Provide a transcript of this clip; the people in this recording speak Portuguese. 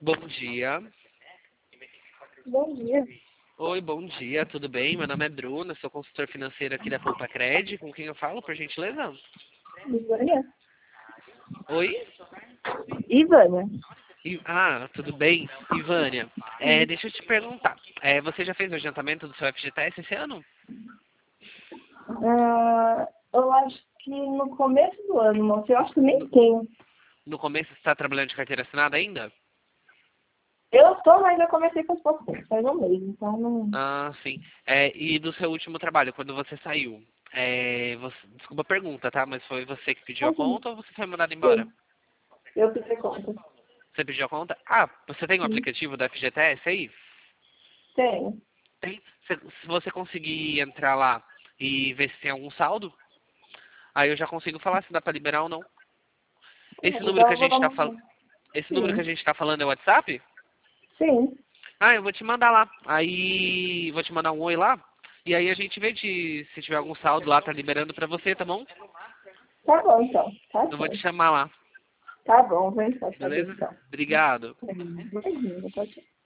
Bom dia. Bom dia. Oi, bom dia, tudo bem? Meu nome é Bruno, sou consultor financeiro aqui da Poupa Cred. Com quem eu falo, por gentileza? Ivânia. Oi? Ivânia. Tudo bem? Ivânia, deixa eu te perguntar. Você já fez o adiantamento do seu FGTS esse ano? Eu acho que no começo do ano, moça. Eu acho que nem tenho. No começo você está trabalhando de carteira assinada ainda? Eu tô, mas eu comecei com pouco tempo, faz um mês, então não... Ah, sim. E do seu último trabalho, quando você saiu? Desculpa a pergunta, tá? Mas foi você que pediu a Assim, conta ou você foi mandado embora? sim, eu fiquei conta. Você pediu a conta? Ah, você tem o Sim, aplicativo da FGTS aí? tenho. Tem. Se você conseguir entrar lá e ver se tem algum saldo, aí eu já consigo falar se dá pra liberar ou não. Esse número que Então a eu vou dar gente tá uma... falando, esse número que a Sim, gente tá falando é o WhatsApp? sim. Ah, eu vou te mandar lá. Aí vou te mandar um oi lá. E aí a gente vê se tiver algum saldo lá, tá liberando pra você, tá bom? Tá bom, então. Tá Eu vou te certo. chamar lá, Tá bom, vou entrar fazer beleza? então. Obrigado. Imagina, pode ser.